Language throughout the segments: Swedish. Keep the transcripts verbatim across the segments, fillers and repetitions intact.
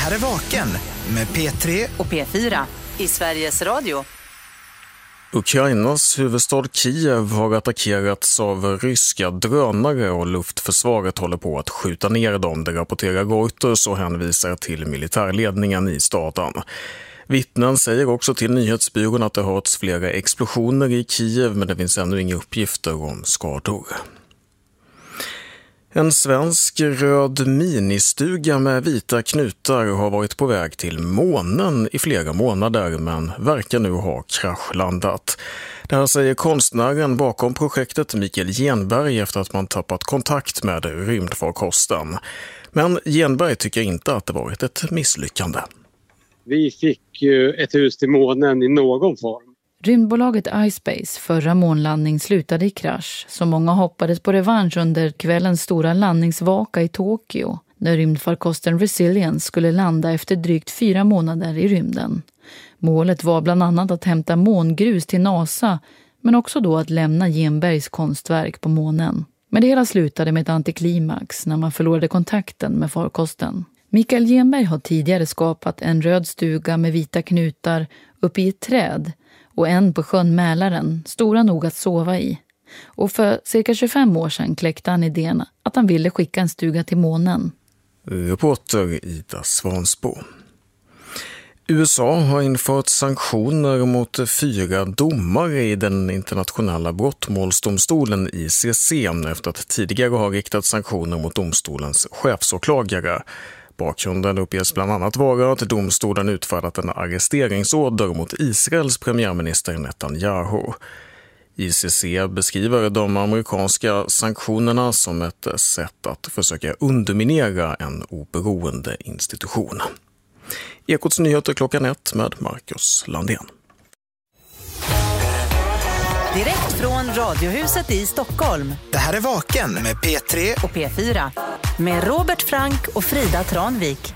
här är Vaken med P tre och P fyra i Sveriges Radio. Ukrainas huvudstad Kiev har attackerats av ryska drönare och luftförsvaret håller på att skjuta ner dem, det rapporterar Reuters och hänvisar till militärledningen i staden. Vittnen säger också till nyhetsbyrån att det har hörts flera explosioner i Kiev, men det finns ännu inga uppgifter om skador. En svensk röd ministuga med vita knutar har varit på väg till månen i flera månader men verkar nu ha kraschlandat. Det här säger konstnären bakom projektet Mikael Genberg efter att man tappat kontakt med rymdfarkosten. Men Genberg tycker inte att det varit ett misslyckande. Vi fick ju ett hus till månen i någon form. Rymdbolaget iSpace förra månlandning slutade i krasch, så många hoppades på revansch under kvällens stora landningsvaka i Tokyo, när rymdfarkosten Resilience skulle landa efter drygt fyra månader i rymden. Målet var bland annat att hämta mångrus till NASA, men också då att lämna Genbergs konstverk på månen. Men det hela slutade med ett antiklimax när man förlorade kontakten med farkosten. Mikael Genberg har tidigare skapat en röd stuga med vita knutar uppe i ett träd och en på sjön Mälaren, stora nog att sova i. Och för cirka tjugofem år sedan kläckte han idén att han ville skicka en stuga till månen. Reporter Ida Svansbo. U S A har infört sanktioner mot fyra domare i den internationella brottmålsdomstolen I C C efter att tidigare ha riktat sanktioner mot domstolens chefsåklagare. Bakgrunden uppges bland annat vara att domstolen utfärdat en arresteringsorder mot Israels premiärminister Netanyahu. I C C beskriver de amerikanska sanktionerna som ett sätt att försöka underminera en oberoende institution. Ekots nyheter klockan ett med Marcus Landén. Direkt från Radiohuset i Stockholm. Det här är Vaken med P tre och P fyra. Med Robert Frank och Frida Tranvik.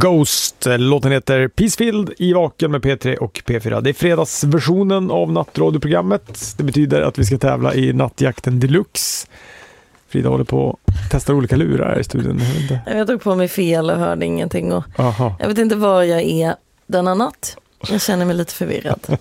Ghost. Låten heter Peacefield i Vaken med P tre och P fyra. Det är fredagsversionen av nattradioprogrammet. Det betyder att vi ska tävla i Nattjakten Deluxe. Frida håller på att testa olika lurar i studion. Jag, jag tog på mig fel och hörde ingenting. Och Aha. Jag vet inte var jag är denna natt. Jag känner mig lite förvirrad.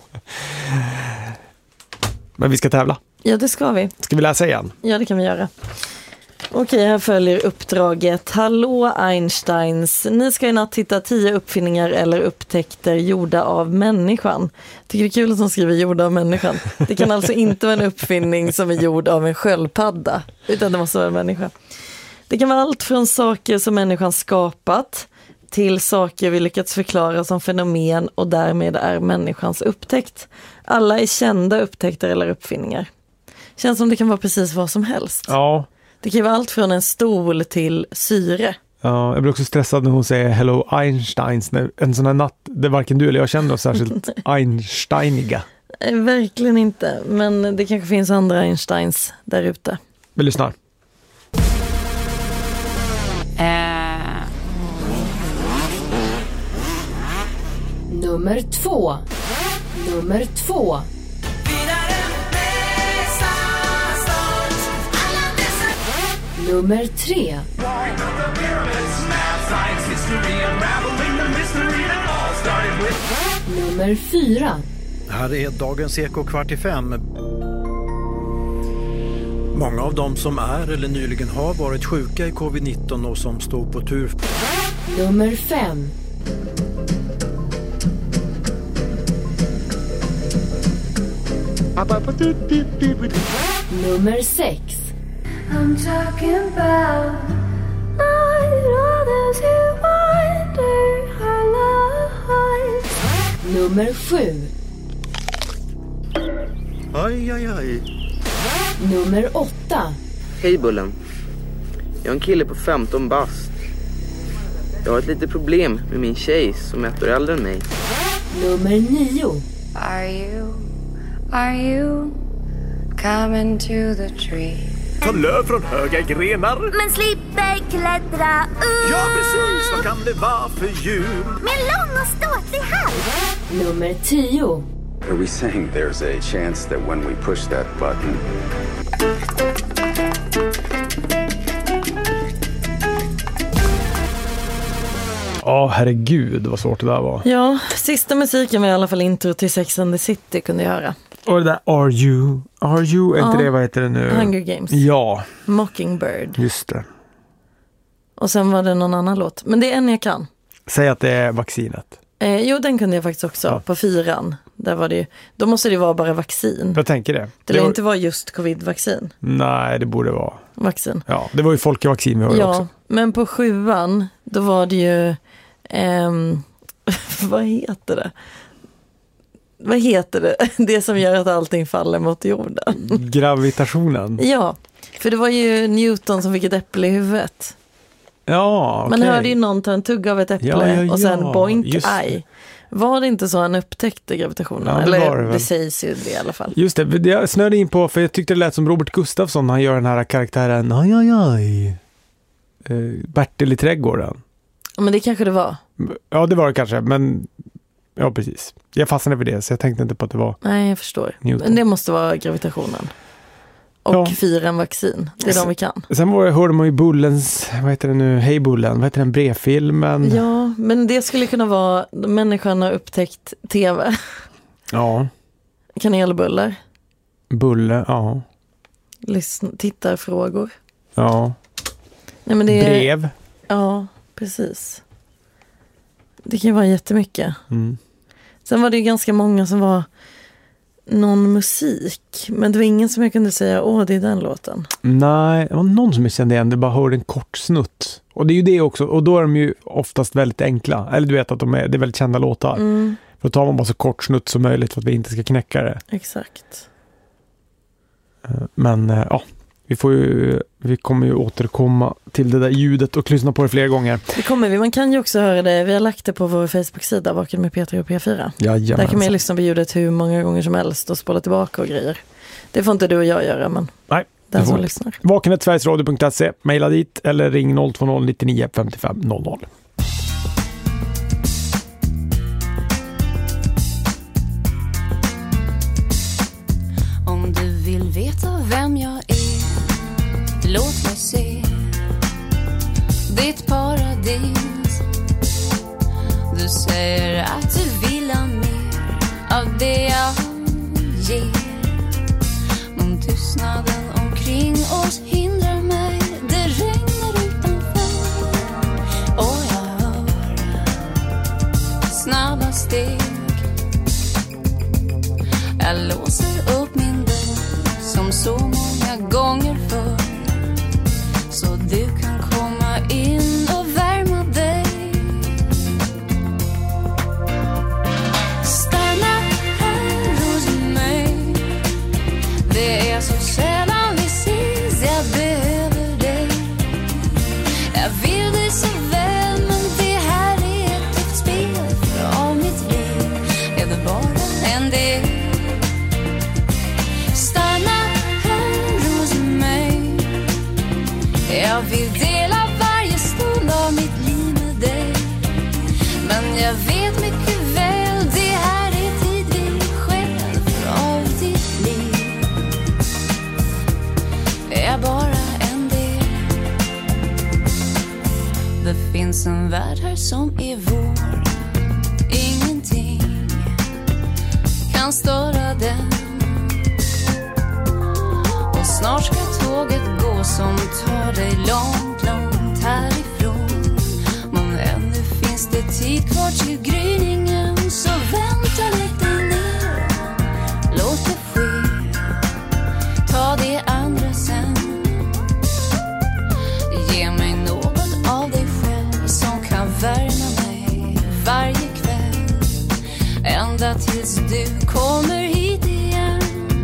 Men vi ska tävla. Ja, det ska vi. Ska vi läsa igen? Ja, det kan vi göra. Okej, här följer uppdraget. Hallå Einsteins. Ni ska i natt hitta tio uppfinningar eller upptäckter gjorda av människan. Tycker det är kul att de skriver gjorda av människan. Det kan alltså inte vara en uppfinning som är gjord av en sköldpadda, utan det måste vara en människa. Det kan vara allt från saker som människan skapat till saker vi lyckats förklara som fenomen och därmed är människans upptäckt. Alla är kända upptäckter eller uppfinningar. Känns som det kan vara precis vad som helst. Ja. Det kan vara allt från en stol till syre. Ja, jag blir också stressad när hon säger Hello Einsteins. En sån här natt där varken du eller jag känner oss särskilt Einsteiniga. Nej, verkligen inte. Men det kanske finns andra Einsteins där ute. Vi lyssnar. Äh. Nummer två. Nummer två. Nummer tre. Nummer fyra. Här är dagens Eko kvart i fem. Många av dem som är eller nyligen har varit sjuka i covid nitton och som står på tur. Nummer fem. Nummer sex. I'm talking about not others who wonder our lives. Nummer sju. Aj, aj, aj. Nummer åtta. Hej Bullen. Jag är en kille på femton bast. Jag har ett litet problem med min tjej som är ett år äldre än mig. Nummer nio. Are you, are you coming to the tree? Ta löv från höga grenar. Men slipper klättra upp. Ja, precis. Vad kan det vara för djur? Med lång och ståtlig hals. Nummer tio. Are we saying there's a chance that when we push that button... Ja, oh, herregud vad svårt det där var. Ja, sista musiken var i alla fall intro till Sex and the City kunde jag höra. Och det där Are You? Are You? Är ja. inte det, vad heter det nu? Hunger Games. Ja. Mockingbird. Just det. Och sen var det någon annan låt. Men det är en jag kan. Säg att det är vaccinet. Eh, jo, den kunde jag faktiskt också. Ja. På fyran. Där var det, då måste det vara bara vaccin. Jag tänker det. Det lär var... inte vara just covid-vaccin. Nej, det borde vara. Vaccin. Ja, det var ju folkevaccin vi har ja, också. Men på sjuan, då var det ju... Ehm, vad heter det? Vad heter det? Det som gör att allting faller mot jorden. Gravitationen. Ja, för det var ju Newton som fick ett äpple i huvudet. Ja, okej. Man hörde ju någon ta en tugg av ett äpple ja, ja, ja. och sen boink, Just aj. Var det inte så han upptäckte gravitationen? Ja, det Eller var det, det sägs ju det i alla fall. Just det, jag snöade in på, för jag tyckte det lät som Robert Gustafsson när han gör den här karaktären aj, aj, aj. Uh, Bertil i trädgården. Men det kanske det var. Ja, det var det kanske, men ja, precis. Jag fastnade för det, så jag tänkte inte på att det var... Nej, jag förstår. Newton. Men det måste vara gravitationen. Och ja. Fyra en vaccin. Det är sen, de vi kan. Sen var, hörde man ju Bullens, vad heter det nu? Hej Bullen, vad heter den brevfilmen? Ja, men det skulle kunna vara människan har upptäckt tv. Ja. Kanelbuller. Bulle, ja. Lyssna, tittarfrågor. Ja. Nej, men det är, brev. Ja, precis. Det kan ju vara jättemycket. Mm. Sen var det ju ganska många som var någon musik. Men det var ingen som jag kunde säga, åh, det är den låten. Nej, det var någon som jag kände igen. Det bara hörde en kort snutt. Och det är ju det också. Och då är de ju oftast väldigt enkla. Eller du vet att de är, det är väldigt kända låtar. Mm. För då tar man bara så kort snutt som möjligt för att vi inte ska knäcka det. Exakt. Men ja, vi, får ju, vi kommer ju återkomma till det där ljudet och lyssna på det flera gånger. Det kommer vi. Man kan ju också höra det. Vi har lagt det på vår Facebook-sida, Vaken med P tre och P fyra. Jajamensan. Där kan man ju lyssna på ljudet hur många gånger som helst och spola tillbaka och grejer. Det får inte du och jag göra, men nej, den som lyssnar. Vaken sverigesradio punkt se, mejla dit eller ring noll två noll nittionio femtiofem noll noll. vem jag är, låt mig se ditt paradis. Du säger att du vill ha mer av det jag ger, men tystnaden omkring oss hindrar mig. Det regnar utanför och jag hör snabba steg. Jag låser upp min dörr som så många gånger förr, så du kan komma in och värma dig. Stanna här hos mig. Det är så sällan vi ses, jag behöver dig. Jag vill dig så väl, men det här är ett tufft spel. För av mitt liv är det bara en del. Stanna här hos mig. Jag vill dela varje stund av mitt liv med dig, men jag vet mycket väl det här är tid vi själv. För av ditt liv är jag bara en del. Det finns en värld här som är vår. Ingenting kan störa den. Och snart ska tåget gå som tar dig långt, långt härifrån. Men ännu finns det tid kvar till gryningen, så vänta lite ner. Låt det ske, ta det andra sen. Ge mig något av dig själv som kan värma mig varje kväll, ända tills du kommer hit igen.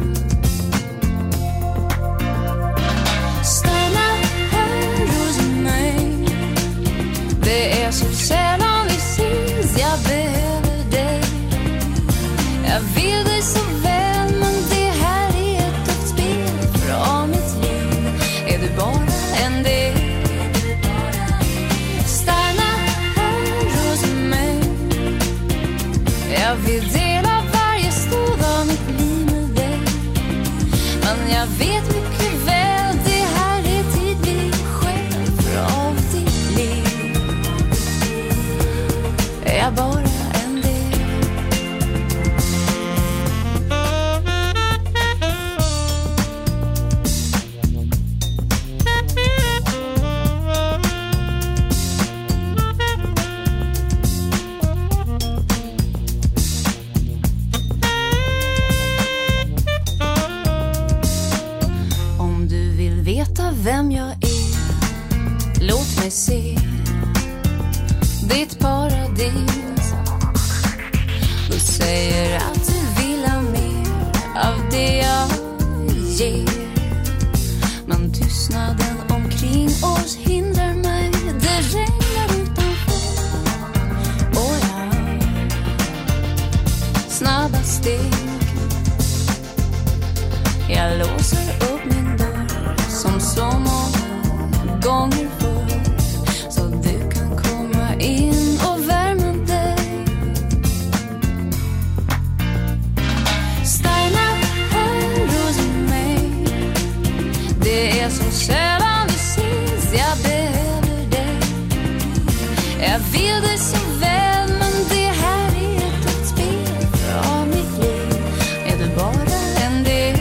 Stanna här hos mig. Det är så sällan vi ses, jag behöver dig. Jag vill dig så väl, men det här är ett tufft spel. För av mitt liv är du bara en del. Stanna här hos mig. Jag vill dela varje stund av mitt liv med dig, men jag vet mycket väl det här är tid vi själv. För av ditt liv är jag bara en del. Om du vill veta vem jag är, låt mig se ditt paradis. Du säger att du vill ha mer av det jag ger, men tystnaden omkring oss hindrar mig. Det regnar utanför och jag hör snabba steg. Jag låser upp min dörr som så många gånger förr, så du kan komma in och värma dig. Stanna här hos mig. Det är så sällan vi ses, jag behöver dig. Jag vill dig så väl, men det här är ett tufft spel. För av mitt liv är du bara en del.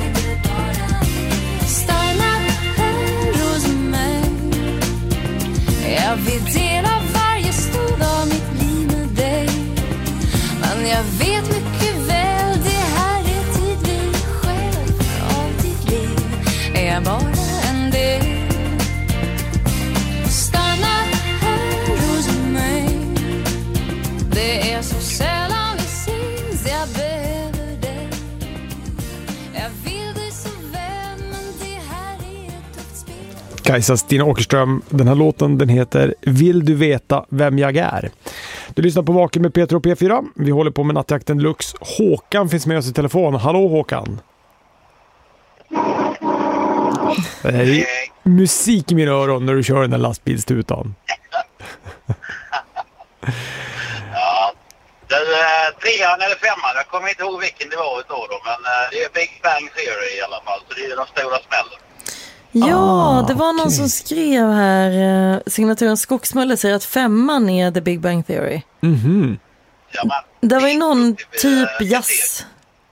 Stanna här hos mig. Jag vill dela varje stund av mitt liv med dig, men jag vet mycket väl det här är tid vi själv. För av ditt liv är jag bara en del. Stanna här hos mig. Det är så sällan vi ses, jag behöver dig. Jag vill dig så väl, men det här är ett tufft spel. Kajsa Stina Åkerström, den här låten den heter Vill du veta vem jag är? Du lyssnar på Vaken med Peter och P fyra. Vi håller på med Nattjakten Lux. Håkan finns med oss i telefon. Hallå Håkan. Det här är musik i mina öron när du kör den där lastbilstutan. Ja, du, trean eller femman, jag kommer inte ihåg vilken det var utav dem, men uh, det är Big Bang Theory i alla fall, så det är den stora smällen. Ja, Ah, det var någon okej. som skrev här, eh, signaturen Skogsmulle säger att femman är The Big Bang Theory. Mhm. Ja, men, Det var ju någon eh, typ det- jazz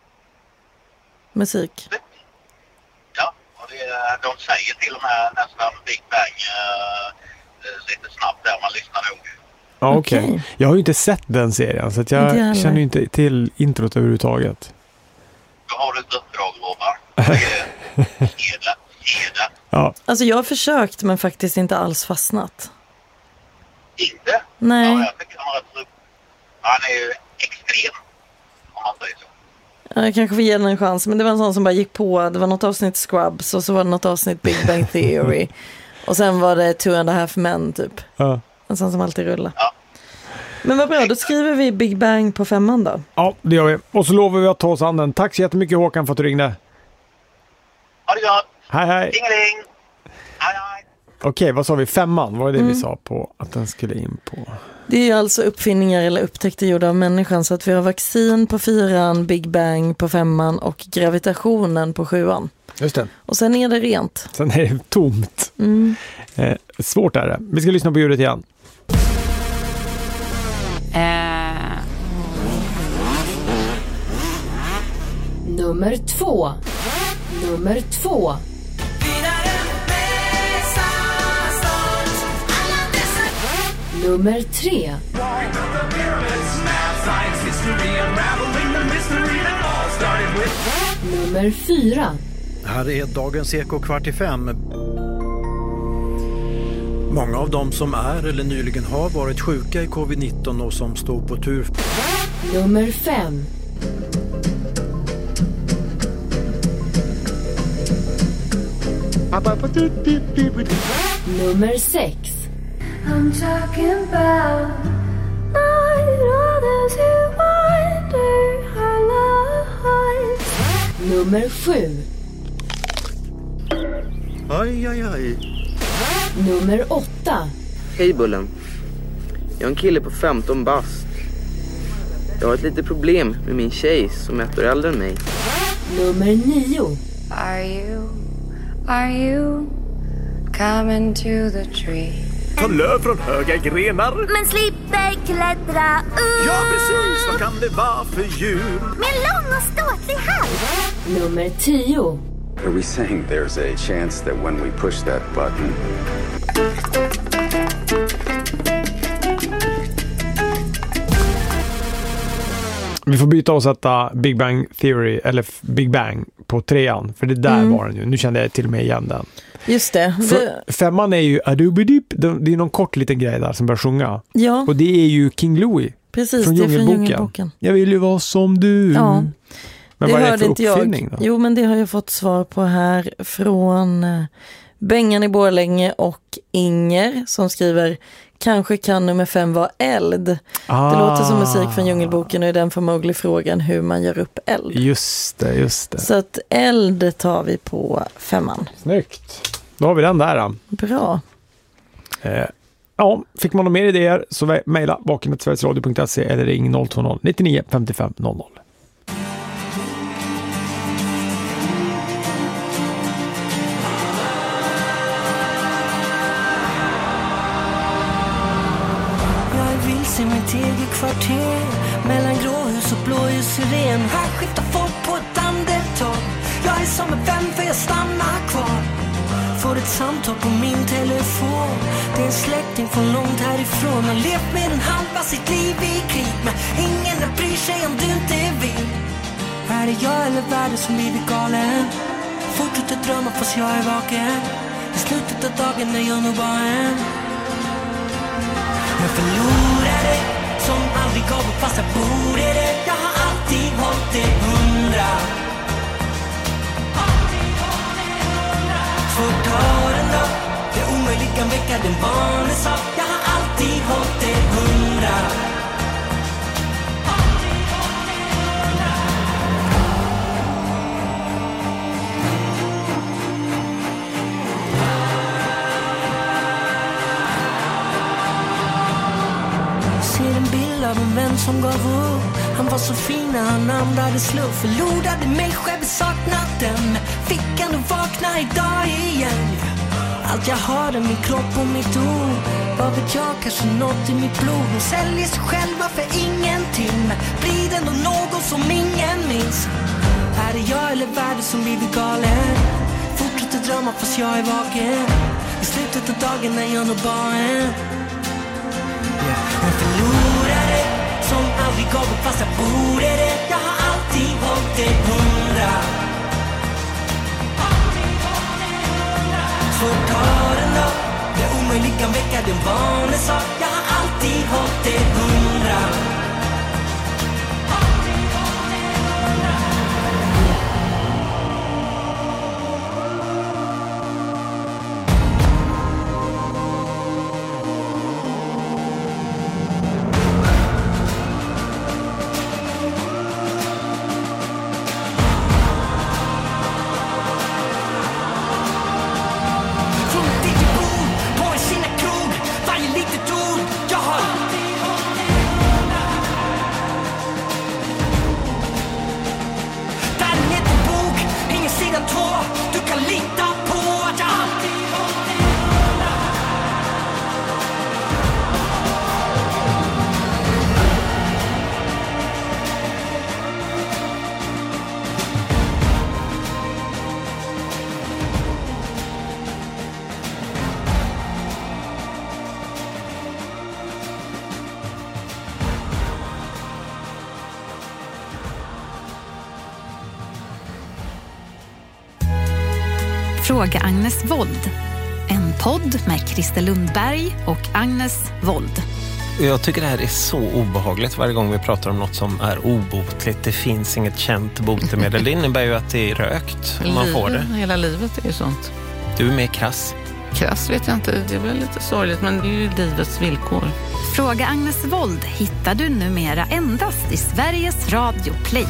musik. Ja, och det, de säger till och med nästan Big Bang uh, lite snabbt där, man lyssnar nog. Ja, okej. Okej. Jag har ju inte sett den serien så att Inte jag jag heller. känner ju inte till introt överhuvudtaget. Då har du ett uppdrag, Robert. Det är se det, se det. Ja, Alltså jag har försökt men faktiskt inte alls fastnat. Inte? Nej. Ja, jag tycker han är rätt. Han är ju extrem, om man säger så. Jag kanske får ge den en chans, men det var en sån som bara gick på. Det var något avsnitt Scrubs och så var det något avsnitt Big Bang Theory. Och sen var det Two and a Half Men typ. ja. En sån som alltid rullar. Ja. Men vad bra, då skriver vi Big Bang på femman då. ja, det gör vi. Och så lovar vi att ta oss an den. Tack så jättemycket Håkan för att du ringde. Ha det gott! Hej hej! Dingeling! Hej hej! Okej, vad sa vi? Femman, var det det Mm. vi sa på att den skulle in på? Det är ju alltså uppfinningar eller upptäckter gjorda av människan, så att vi har vaccin på fyran, Big Bang på femman och gravitationen på sjuan. Just det. Och sen är det rent. Sen är det tomt. Mm. Eh, svårt är det. Vi ska lyssna på ljudet igen. Eh. Nummer två. Nummer två. Nummer tre. Nummer fyra. Här är dagens Eko kvart i fem. Många av dem som är eller nyligen har varit sjuka i covid nitton och som står på tur. Nummer fem. Nummer sex. I'm talking about not others who wonder our lives. Nummer sju. Aj, aj, aj. Nummer åtta. Hej Bullen. Jag är en kille på femton bast. Jag har ett litet problem med min tjej som är ett år äldre än mig. Nummer nio. Are you, are you coming to the tree? Ta löv från höga grenar. Men slipper klättra upp. Ja, precis. Vad kan det vara för djur? Med lång och ståtlig hals. Nummer tio. Are we saying there's a chance that when we push that button, Vi får byta och sätta Big Bang Theory eller Big Bang på trean. För det där Mm. var den ju. Nu kände jag till och med igen den. Just det. det För femman är ju Adubidip. Det är någon kort liten grej där som börjar sjunga. ja, Och det är ju King Louie. precis. Från det är från Djungelboken. Djungelboken. Jag vill ju vara som du. Ja. Men Det vad är det hörde för inte jag. uppfinning då? Jo, men det har jag fått svar på här från eh, Bengan i Borlänge och Inger som skriver: kanske kan nummer fem vara eld. Ah. Det låter som musik från Djungelboken och är den förmodligen frågan hur man gör upp eld. Just det, just det. Så att eld tar vi på femman. Snyggt. Då har vi den där. Då. Bra. Eh, ja, fick man några mer idéer så mejla vaken snabel-a sverigesradio punkt se eller ring noll två noll nittionio femtiofem noll noll. Jag är vilse i mitt eget kvarter, mellan gråhus och blåljussyren. Här skiftar folk på ett andetag. Jag är som en vän för jag stannar kvar. Får ett samtal på min telefon. Det är en släkting från långt härifrån. Har levt med en halva sitt liv i krig, men ingen bryr sig om du inte vill. Är det jag eller världen som blivit galen? Fortsätter drömma fast jag är vaken. I slutet av dagen är jag nog bara en. Jag förlorade som aldrig gav upp fast jag borde det. Jag har alltid hållit det hundra. Svårt tar den då. Det omöjliga väcker den vanliga sak. Jag har alltid hållit det hundra. Ser en bild av en vän som gav upp. Han var så fin när han andades luft. Förlorade mig själv, saknat den. Fick han att vakna idag igen. Allt jag har är min kropp och mitt ord. Vad vet jag, kanske något i mitt blod. De säljer sig själva för ingenting. Men blir det ändå någon som ingen minns. Är det jag eller världen som blivit galen? Fortsätter drömma fast jag är vaken. I slutet av dagen är jag nog bara en En förlorare som aldrig gav upp fast jag borde det. Jag har alltid hållit det hundra. Svårt har den då. Det omöjligt kan väcka den vanliga sak. Jag har alltid hållit det hundra. Fråga Agnes Wold. En podd med Christer Lundberg och Agnes Wold. Jag tycker det här är så obehagligt varje gång vi pratar om något som är obotligt. Det finns inget känt botemedel. Det innebär ju att det är rökt om man får det. Hela livet är ju sånt. Du är mer krass. Krass vet jag inte, det är väl lite sorgligt, men det är ju livets villkor. Fråga Agnes Wold hittar du numera endast i Sveriges Radio Play.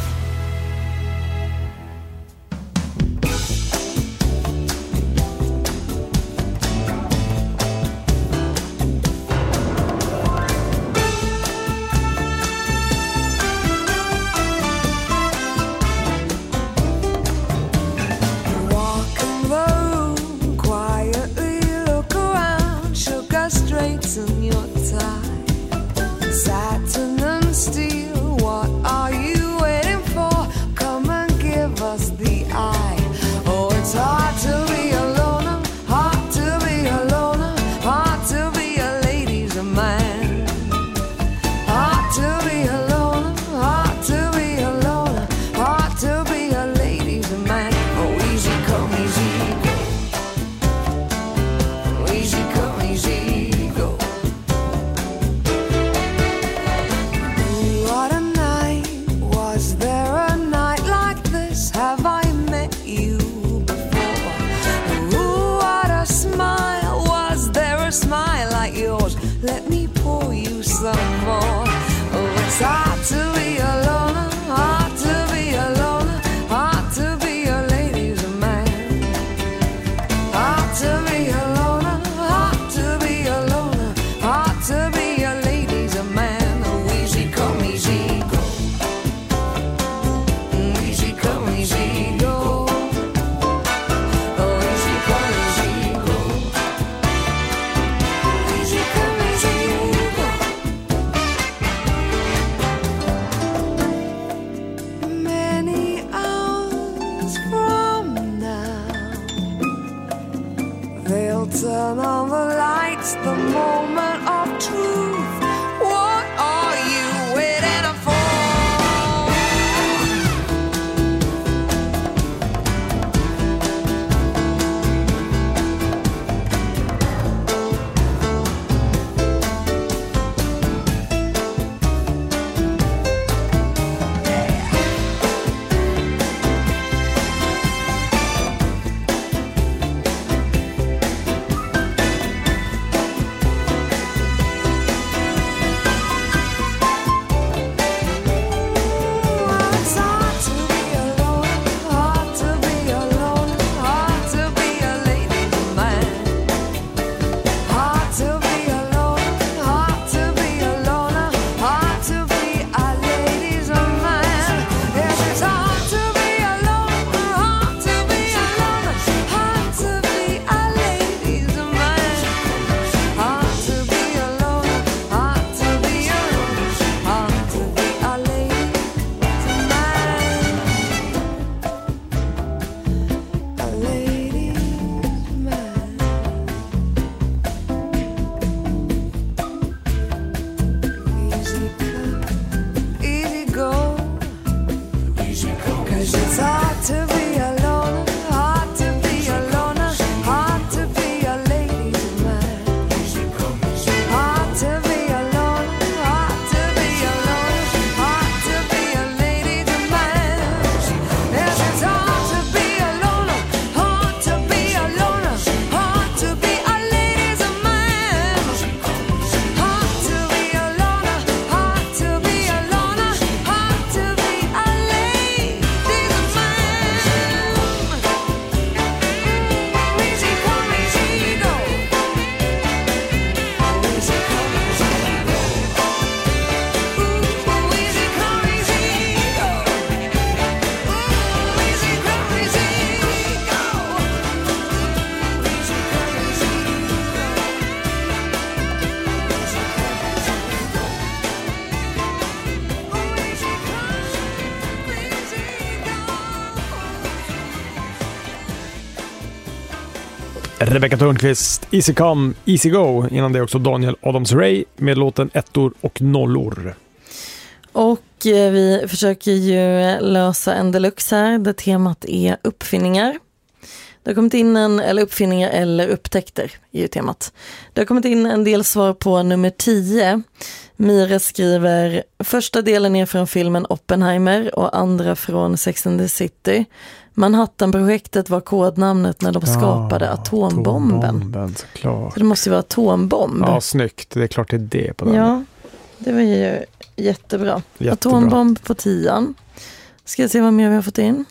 Rebecca Törnqvist, Easy Come, Easy Go. Innan det också Daniel Adams-Ray med låten Ettor och nollor. Och eh, vi försöker ju lösa en deluxe här där temat är uppfinningar. Det har kommit in en, eller uppfinningar eller upptäckter är ju temat. Det har kommit in en del svar på nummer tio. Mira skriver, första delen är från filmen Oppenheimer och andra från Sex and the City. Manhattan-projektet var kodnamnet när de skapade ja, atombomben. atombomben såklart. Så det måste ju vara atombomb. Ja, snyggt. Det är klart det är det på den. Ja, det var ju jättebra. jättebra. Atombomb på tian. Ska jag se vad mer vi har fått in.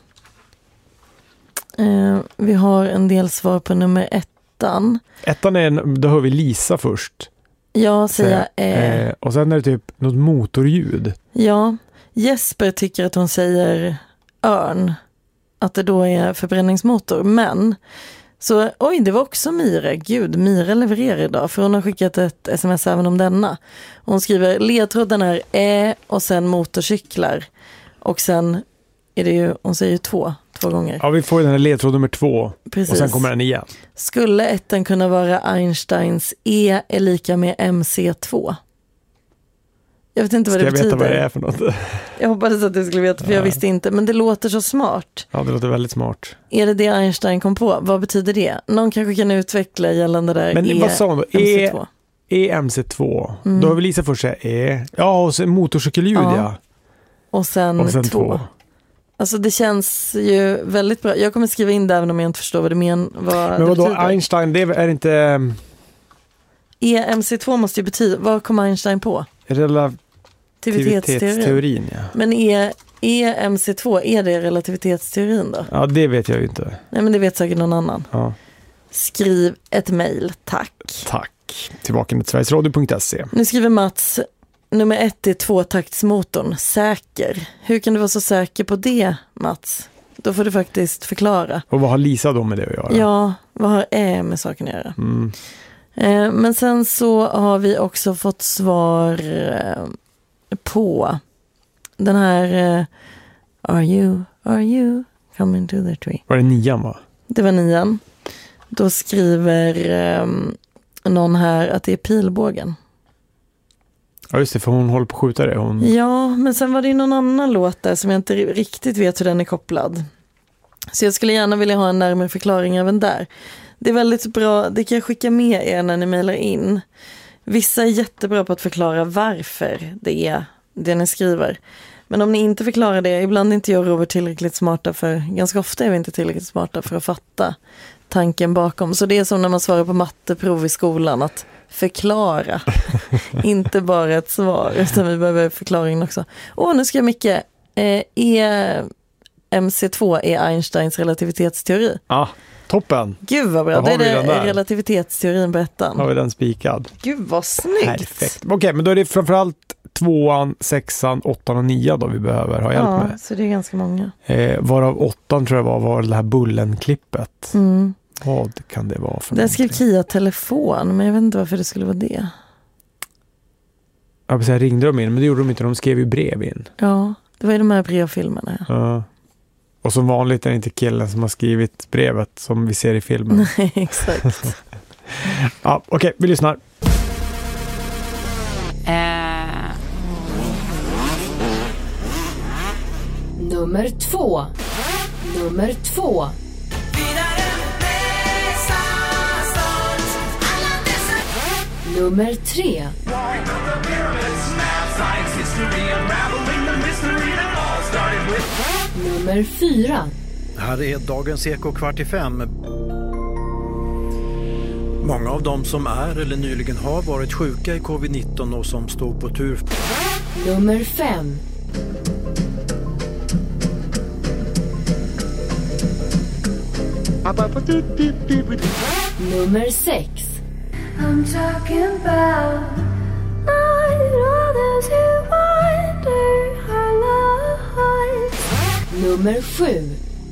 Eh, vi har en del svar på nummer ettan. Ettan är, en, då hör vi Lisa först. Ja, säga eh. eh. Och sen är det typ något motorljud. Ja, Jesper tycker att hon säger örn. Att det då är förbränningsmotor. Men, så oj, det var också Mira. Gud, Mira levererar idag. För hon har skickat ett sms även om denna. Hon skriver, ledtråden är ä och sen motorcyklar. Och sen är det ju, hon säger ju två, två gånger. Ja, vi får ju den här ledtråd nummer två. Precis. Och sen kommer den igen. Skulle ettan kunna vara Einsteins E är lika med M C två? Jag vet inte vad Ska det betyder. Ska jag veta vad det är för något? Jag hoppades att du skulle veta, för ja. jag visste inte. Men det låter så smart. Ja, det låter väldigt smart. Är det det Einstein kom på? Vad betyder det? Någon kanske kan utveckla gällande där. Men e- vad sa hon då? M C två. E M C två. Mm. Då har vi Lisa först säga E. Ja, och sen motorcykelljud, ja. ja. Och sen, och sen två. två. Alltså det känns ju väldigt bra. Jag kommer skriva in det även om jag inte förstår vad det men vad Men vad då betyder. Einstein, det är inte... E M C två måste ju betyda, vad kom Einstein på? Relativitetsteorin. Ja. Men är E M C två, är det relativitetsteorin då? Ja, det vet jag ju inte. Nej, men det vet säkert någon annan. Ja. Skriv ett mejl, tack. Tack. Tillbaka till sverigesradio punkt se. Nu skriver Mats, nummer ett är tvåtaktsmotorn, säker. Hur kan du vara så säker på det, Mats? Då får du faktiskt förklara. Och vad har Lisa då med det att göra? Ja, vad har Ä med saken att göra? Mm. Eh, men sen så har vi också fått svar eh, på den här eh, Are you, are you coming to the tree? Var det nian, va? Det var nian. Då skriver eh, någon här att det är pilbågen. Ja, just det, för hon håller på att skjuta det. Hon... Ja, men sen var det ju någon annan låt där som jag inte riktigt vet hur den är kopplad. Så jag skulle gärna vilja ha en närmare förklaring även där. Det är väldigt bra, det kan jag skicka med er när ni mejlar in. Vissa är jättebra på att förklara varför det är det ni skriver. Men om ni inte förklarar det, ibland är inte jag och Robert tillräckligt smarta för, ganska ofta är vi inte tillräckligt smarta för att fatta tanken bakom. Så det är som när man svarar på matteprov i skolan, att förklara. Inte bara ett svar, utan vi behöver förklaringen också. Åh, nu ska jag mycket. Eh, E M C två är Einsteins relativitetsteori. Ja, toppen. Gud vad bra, det är det relativitetsteorin på ettan. Har vi den spikad. Gud vad snyggt. Perfekt. Okej, okay, men då är det framförallt tvåan, sexan, åttan och nian då vi behöver ha hjälp ja, med. Ja, så det är ganska många. Eh, varav åttan tror jag var, var det här Bullen-klippet. Mm. Vad kan det vara för någonting? Jag skrev Kia telefon, men jag vet inte varför det skulle vara det. Ja, precis, ringde de in, men det gjorde de inte. De skrev ju brev in. Ja, det var ju de här brevfilmerna. Ja. Ja. Och som vanligt är det inte killen som har skrivit brevet som vi ser i filmen. Nej, exakt. Ja, okej, okay, vi lyssnar. Äh. Nummer två. Nummer två. Nummer tre. Nummer fyra. Här är dagens Eko kvart i fem. Många av dem som är eller nyligen har varit sjuka i covid nitton och som står på tur. Nummer fem. Nummer sex. I'm talking about not others who wonder our lives. Nummer sju.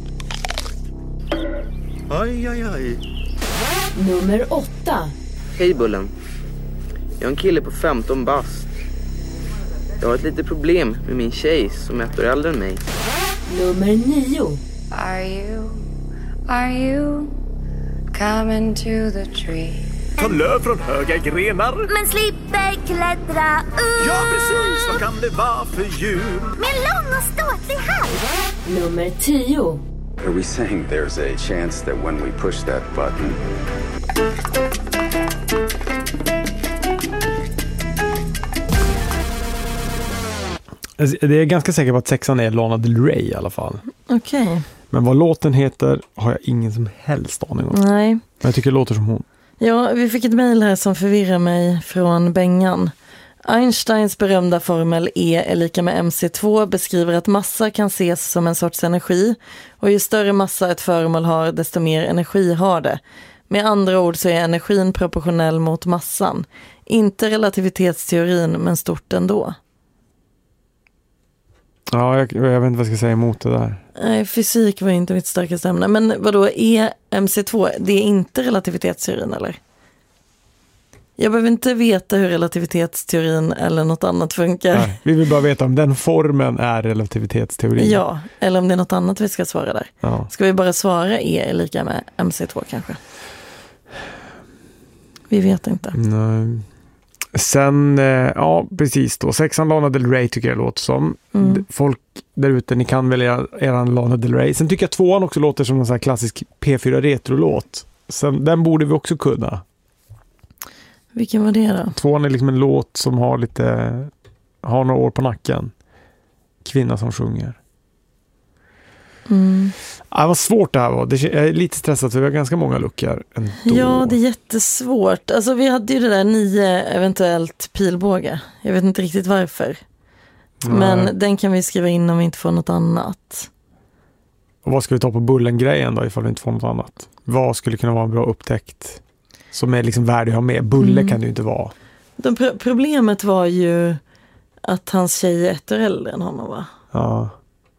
Aj, aj, aj. Nummer åtta. Hej Bullen. Jag är en kille på femton bast. Jag har ett litet problem med min tjej som är ett år äldre än mig. Nummer nio. Are you, are you coming to the tree. Ta löv från höga grenar. Men slipper klättra upp. Ja, precis. Vad kan det vara för djur? Med lång och ståtlig hals. Nummer tio. Are we saying there's a chance that when we push that button... Det är ganska säker på att sexan är Lana Del Rey i alla fall. Okej. Okay. Men vad låten heter har jag ingen som helst aning om. Nej. Men jag tycker det låter som hon. Ja, vi fick ett mejl här som förvirrar mig från Bengan. Einsteins berömda formel E är lika med M C två beskriver att massa kan ses som en sorts energi. Och ju större massa ett föremål har, desto mer energi har det. Med andra ord så är energin proportionell mot massan. Inte relativitetsteorin, men stort ändå. Ja, jag, jag vet inte vad jag ska säga emot det där. Nej, fysik var inte mitt starkaste ämne. Men vadå, är M C två, det är inte relativitetsteorin eller? Jag behöver inte veta hur relativitetsteorin eller något annat funkar. Nej, vi vill bara veta om den formen är relativitetsteorin. Ja, eller om det är något annat vi ska svara där. Ja. Ska vi bara svara E är lika med M C två kanske? Vi vet inte. Nej. Sen, ja precis då. Sexan Lana Del Rey tycker jag låter som. Mm. Folk där ute, ni kan välja eran Lana Del Rey. Sen tycker jag tvåan också låter som en sån här klassisk P fyra Retro-låt. Sen, den borde vi också kunna. Vilken var det då? Tvåan är liksom en låt som har lite, har några år på nacken. Kvinna som sjunger. Mm. Ja, vad svårt det här var. Jag är lite stressad för vi har ganska många luckor ändå. Ja, det är jättesvårt. Alltså vi hade ju det där nio eventuellt pilbåge. Jag vet inte riktigt varför. Nej. Men den kan vi skriva in om vi inte får något annat. Och vad ska vi ta på bullen-grejen då ifall vi inte får något annat? Vad skulle kunna vara en bra upptäckt som är liksom värdig att ha med? Bulle mm. kan det ju inte vara. De pro- problemet var ju att hans tjej är ett år äldre än honom, va? Ja.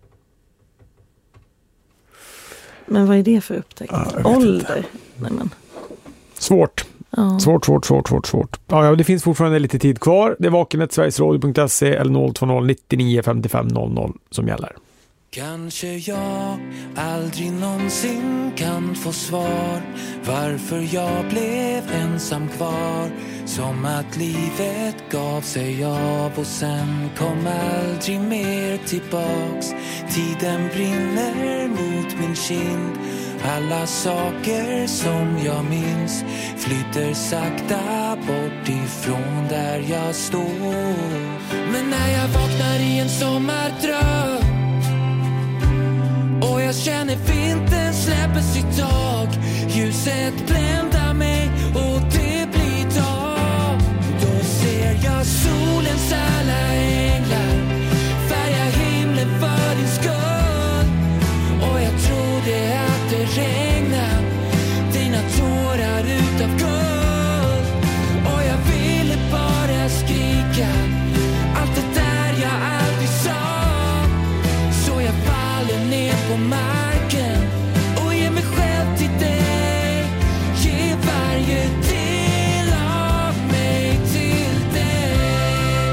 Men vad är det för upptäckt? Ja, ålder? Nej, men. Svårt. Ja. Svårt, svårt, svårt, svårt, svårt. Ja, ja, det finns fortfarande lite tid kvar. Det är vakenet sverigesradio punkt se eller noll två noll nittionio femtiofem noll noll som gäller. Kanske jag aldrig någonsin kan få svar varför jag blev ensam kvar. Som att livet gav sig av och sen kom aldrig mer tillbaks. Tiden brinner mot min kind. Alla saker som jag minns flyter sakta bort ifrån där jag står. Men när jag vaknar i en sommardröm och jag känner vintern släpper sitt tag, ljuset bländar mig och det blir dag. Då ser jag solens alla änglar färga himlen för din skull. Och jag trodde att det regnar dina tårar utav guld. Och jag ville bara skrika allt det där jag aldrig sa. Så jag faller ner på marken och ger mig själv till dig. Ge varje del av mig till dig.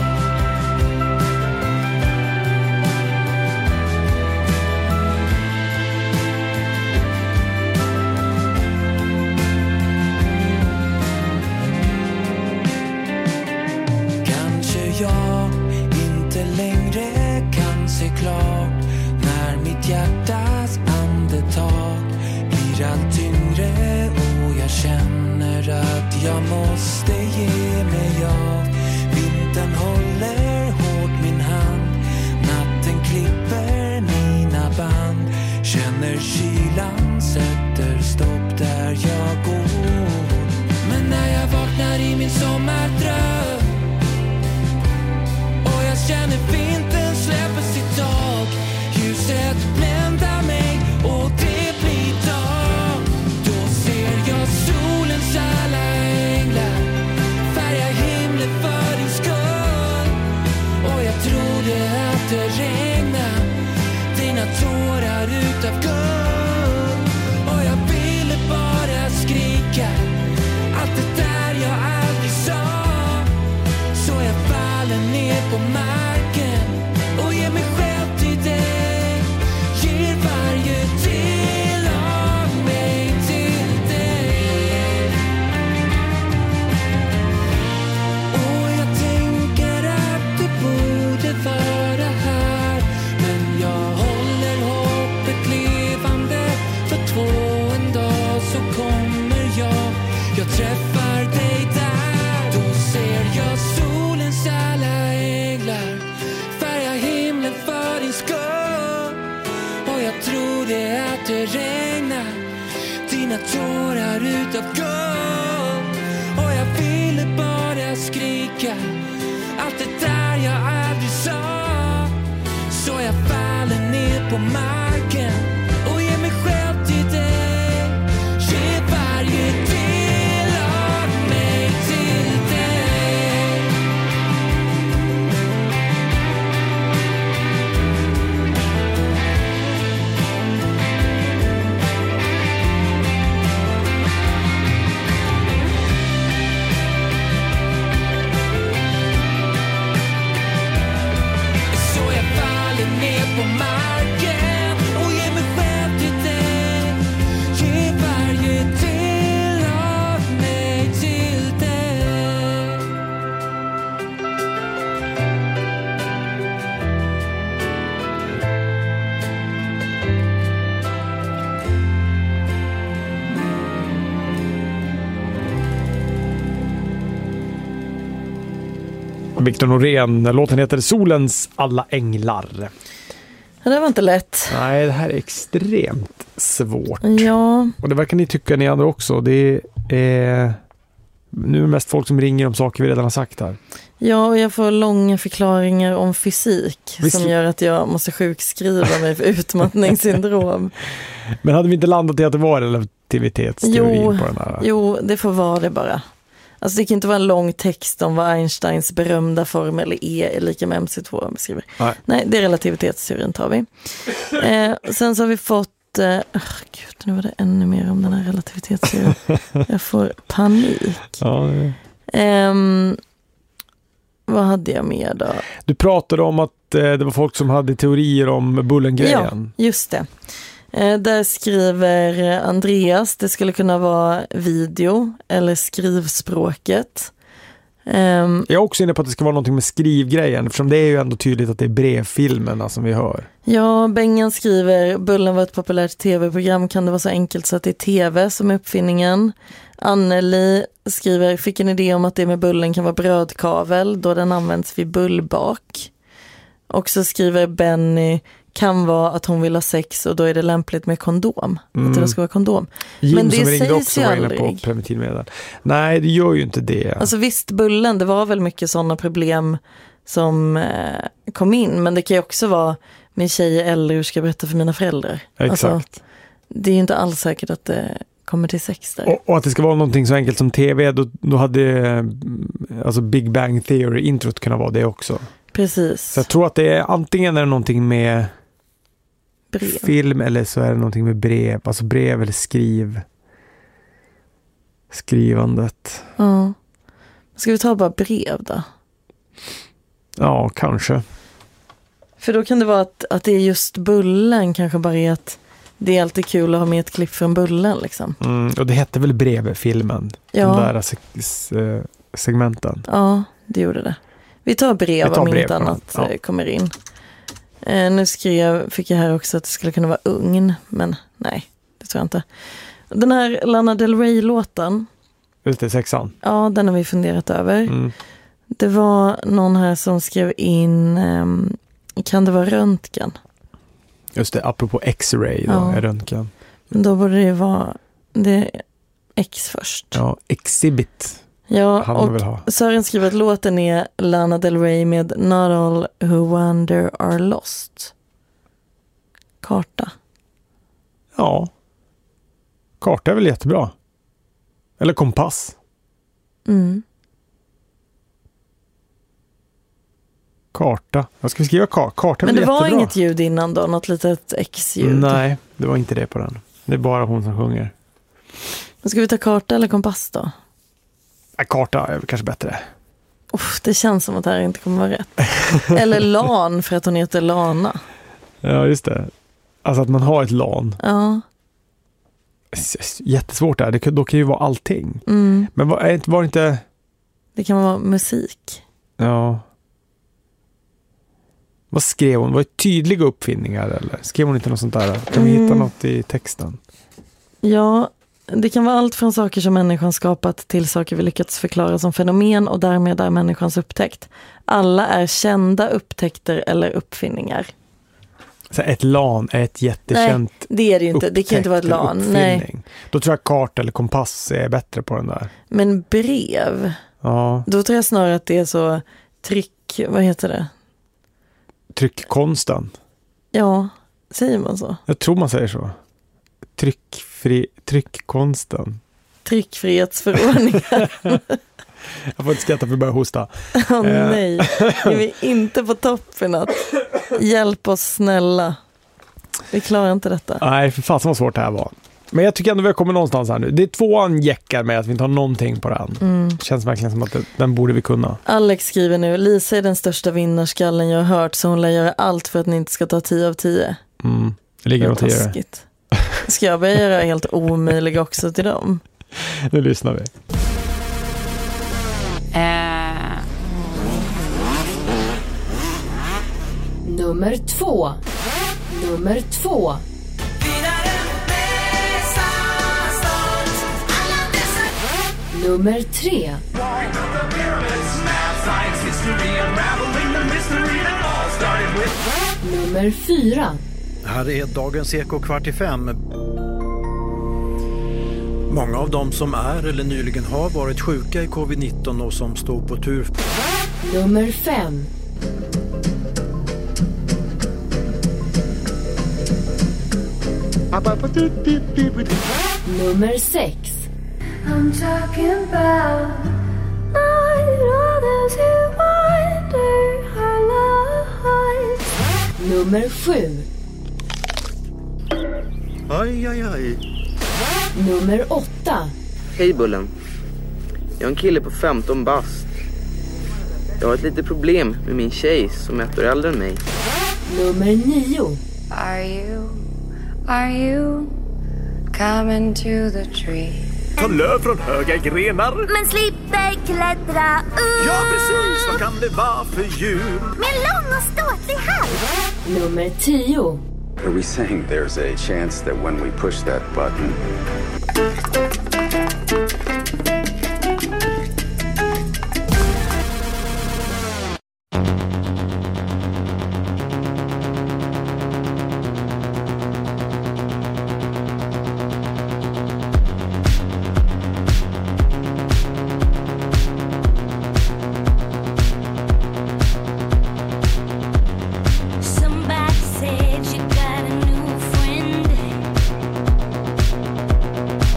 Kanske jag inte längre kan se klart när mitt hjärtas andetag blir allt tyngre och jag känner att jag måste ge mig av. Vintern håller hårt min hand, natten klipper mina band. Känner kylan sätter stopp där jag går. Men när jag vaknar i min sommardröm och jag känner vintern släpper sitt tag, ljuset bländar mig och det blir dag. Då ser jag solens alla änglar färga himlen för så kommer jag. Jag träffar dig där. Då ser jag solens alla änglar färga himlen för din skull. Och jag tror det att det regnar dina tårar utav guld. Och jag ville bara skrika allt det där jag aldrig sa. Så jag faller ner på marken och ger mig själv till dig. Ge varje del av mig till dig. Så jag faller ner på marken och ger mig själv till dig. Ge varje del av mig till dig. Victor Norén, låten heter Solens alla änglar. Ja, det var inte lätt. Nej, det här är extremt svårt. Ja. Och det verkar ni tycka ni andra också. Det är nu är det mest folk som ringer om saker vi redan har sagt här. Ja, och jag får långa förklaringar om fysik Visst. som gör att jag måste sjukskriva mig för utmattningssyndrom. Men hade vi inte landat i att det var relativitetsteorin Jo, på den här? jo, det får vara det bara. Alltså det kan inte vara en lång text om vad Einsteins berömda formel E är lika med M C två beskriver. Nej. Nej, det är relativitetsteorin tar vi. Eh, sen så har vi fått, eh, oh, gud, nu var det ännu mer om den här relativitetsteorin. Jag får panik. Ja, det... Ehm, vad hade jag med då? Du pratade om att eh, det var folk som hade teorier om Bullengrejen. Ja, just det. Eh, där skriver Andreas, det skulle kunna vara video eller skrivspråket. Um, Jag är också inne på att det ska vara någonting med skrivgrejen, eftersom det är ju ändå tydligt att det är brevfilmerna som vi hör. Ja, Bengan skriver, Bullen var ett populärt tv-program, kan det vara så enkelt så att det är tv som är uppfinningen? Anneli skriver, fick en idé om att det med bullen kan vara brödkavel då den används vid bullbak. Och så skriver Benny, kan vara att hon vill ha sex och då är det lämpligt med kondom. Mm. Att det ska vara kondom. Jim Men det som ringde sägs också ju var inne aldrig. på preventivmedel. Nej, det gör ju inte det. Alltså visst, bullen, det var väl mycket sådana problem som eh, kom in. Men det kan ju också vara, min tjej är äldre, hur ska jag berätta för mina föräldrar? Exakt. Alltså, det är ju inte alls säkert att det kommer till sex där. Och, och att det ska vara någonting så enkelt som tv, då, då hade alltså Big Bang Theory-introt kunnat vara det också. Precis. Så jag tror att det är antingen är det någonting med brev. Film eller så är det någonting med brev. Alltså brev eller skriv. Skrivandet. Ja. Ska vi ta bara brev då? Ja, kanske. För då kan det vara att, att det är just bullen, kanske bara är att det är alltid kul att ha med ett klipp från bullen liksom. Mm, och det hette väl brevfilmen? Ja. De där se- segmenten. Ja, det gjorde det. Vi tar brev Vi tar om brev, inget annat ja. eh, kommer in. Eh, nu skrev, fick jag här också att det skulle kunna vara ugn, men nej, det tror jag inte. Den här Lana Del Rey-låten. Just det, sexan. Ja, den har vi funderat över. Mm. Det var någon här som skrev in, eh, kan det vara röntgen? Just det, apropå X-ray då, Ja. är röntgen. Men då borde det vara det X först. Ja, Exhibit. Ja, Han vill och ha. Sören skriver att låten är Lana Del Rey med Not All Who Wander Are Lost. Karta. Ja. Karta är väl jättebra. Eller kompass. Mm. Karta. Jag ska skriva kar- karta. Men det var jättebra. inget ljud innan då? Något litet X-ljud? Nej, det var inte det på den. Det är bara hon som sjunger. Men ska vi ta karta eller kompass då? Ja, karta är väl kanske bättre. Uff, det känns som att det här inte kommer vara rätt. Eller LAN för att hon heter Lana. Ja, just det. Alltså att man har ett LAN. Ja. Jättesvårt där. Det kan, då kan ju vara allting. Mm. Men var, är inte- var det inte... Det kan vara musik. Ja. Vad skrev hon? Var det tydliga uppfinningar eller? Skrev hon inte något sånt där? Kan vi Mm. hitta något i texten? Ja, Det kan vara allt från saker som människan skapat till saker vi lyckats förklara som fenomen och därmed är människans upptäckt. Alla är kända upptäckter eller uppfinningar. Så ett LAN är ett jättekänt Nej, det är det ju inte. Det kan inte vara ett LAN. Nej. Då tror jag kart eller kompass är bättre på den där. Men brev, ja. Då tror jag snarare att det är så tryck, vad heter det? Tryckkonsten. Ja, säger man så? Jag tror man säger så. Tryckfri, tryckkonsten. Tryckfrihetsförordningar. Jag får inte skratta för att börja hosta. Åh oh, nej, är vi inte på toppen att hjälp oss snälla. Vi klarar inte detta. Nej, för fan vad svårt det här var. Men jag tycker ändå vi har kommit någonstans här nu. Det är tvåan jäckar med att vi inte har någonting på den. Mm. Känns verkligen som att det, den borde vi kunna. Alex skriver nu, Lisa är den största vinnarskallen jag har hört, så hon lär göra allt för att ni inte ska ta tio av tio. Mm. Det ligger åt tio. Ska jag börja göra helt omöjliga också till dem? Nu lyssnar vi. Äh. Nummer två. Nummer två. Nummer tre. Nummer fyra. Här är dagens Eko kvart i fem. Många av dem som är eller nyligen har varit sjuka i covid nitton och som står på tur. Nummer fem. Nummer sex. I'm talking about not others who wonder our lives. Nummer sju. Aj, aj, aj. Nummer åtta. Hej Bullen. Jag är en kille på femton bast. Jag har ett litet problem med min tjej som är ett år äldre än mig. Nummer nio. Are you, are you coming to the tree? Ta löv från höga grenar. Men slipper klättra upp. Ja, precis. Vad kan det vara för djur? Med lång och ståtlig hals. Nummer tio. Are we saying there's a chance that when we push that button... Somebody said you got a new friend.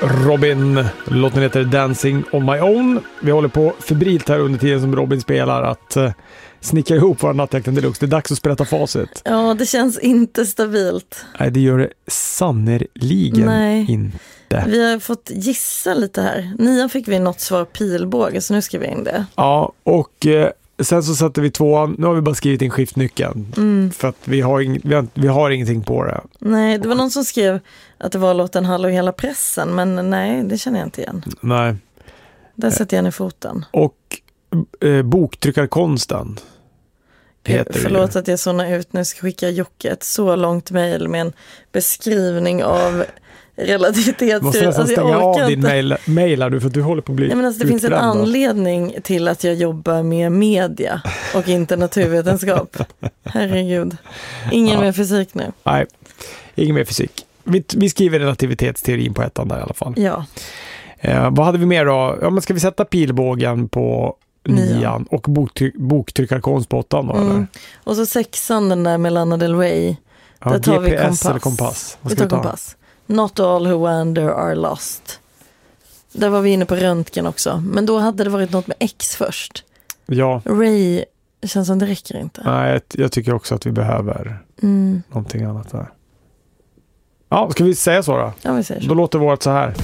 Robin. Låten heter Dancing on my own. Vi håller på febrilt här under tiden som Robin spelar att uh, snickra ihop våra Nattjakten Deluxe. Det är dags att sprätta facit. Ja, det känns inte stabilt. Nej, det gör det sannerligen Nej. inte. Vi har fått gissa lite här. Nian fick vi något svar pilbåge, så nu ska vi in det. Ja, och uh, sen så satte vi tvåan. Nu har vi bara skrivit in skiftnyckeln. Mm. För att vi har, ing- vi, har, vi har ingenting på det. Nej, det var någon som skrev att det var låten Hallå hela pressen, men nej, det känner jag inte igen. Nej. Där sätter jag ner foten. Och eh, boktryckarkonsten. Gud, förlåt att jag såna ut. Nu ska skicka Jocke ett så långt mejl med en beskrivning av relativitet. Du måste nästan stänga av din mail, mailar du för att du håller på att bli Nej, men alltså, det finns en anledning till att jag jobbar med media och inte naturvetenskap. Herregud. Ingen ja. mer fysik nu. Nej, ingen mer fysik. Vi, vi skriver relativitetsteorin på ettan där i alla fall. Ja. Eh, vad hade vi mer då? Ja, men ska vi sätta pilbågen på nian och boktry- boktryckarkonst på åttan då, mm. eller? Och så sexan, den där med Lana Del Rey. Ja, där tar G P S vi kompass. Eller kompass. Vi tar kompass. Not all who wander are lost. Där var vi inne på röntgen också. Men då hade det varit något med X först. Ja. Ray känns som det räcker inte. Nej, jag, jag tycker också att vi behöver mm. någonting annat där. Ja, ska vi säga så då? Ja, vi säger så. Då låter vårt så här.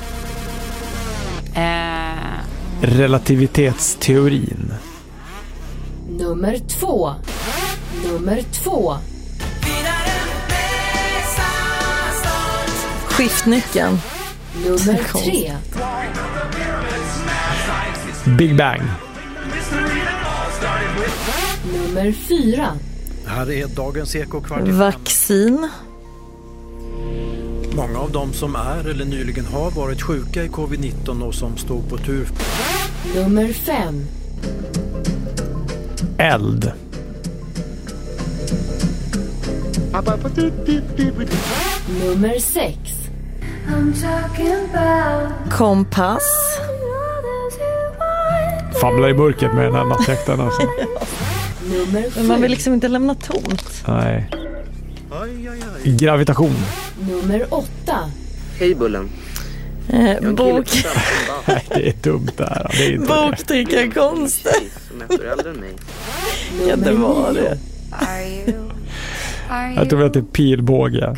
Äh. Relativitetsteorin. Nummer två. Nummer två. Skiftnyckeln. Nummer tre. Big Bang. Nummer fyra. Här är dagens Eko-kvart. Vaccin. Många av dem som är eller nyligen har varit sjuka i covid nitton och som stod på tur. Nummer fem. Eld. Nummer sex. Kompass. Famlar i burket med den här nattjakten alltså. Nummer Men man vill liksom inte lämna tomt. Nej. Gravitation. Nummer åtta. Hej Bullen. Eh, bok. Nej, det är dumt där. Det är inte Boktryckarkonst. Som är föräldrar än mig. Ja, det var det. Jag tror att det är pilbåge.